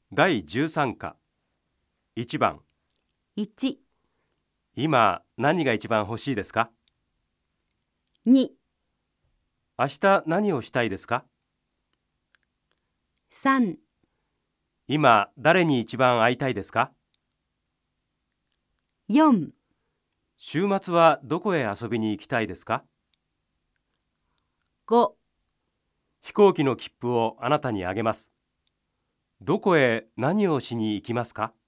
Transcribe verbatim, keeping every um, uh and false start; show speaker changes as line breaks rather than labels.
だいじゅうさん課いちばん
いち、
今何が一番欲しいですか？
に、
明日何をしたいですか？
さん、
今誰に一番会いたいですか？
よん、
週末はどこへ遊びに行きたいですか？
ご、
飛行機の切符をあなたにあげます。どこへ何をしに行きますか？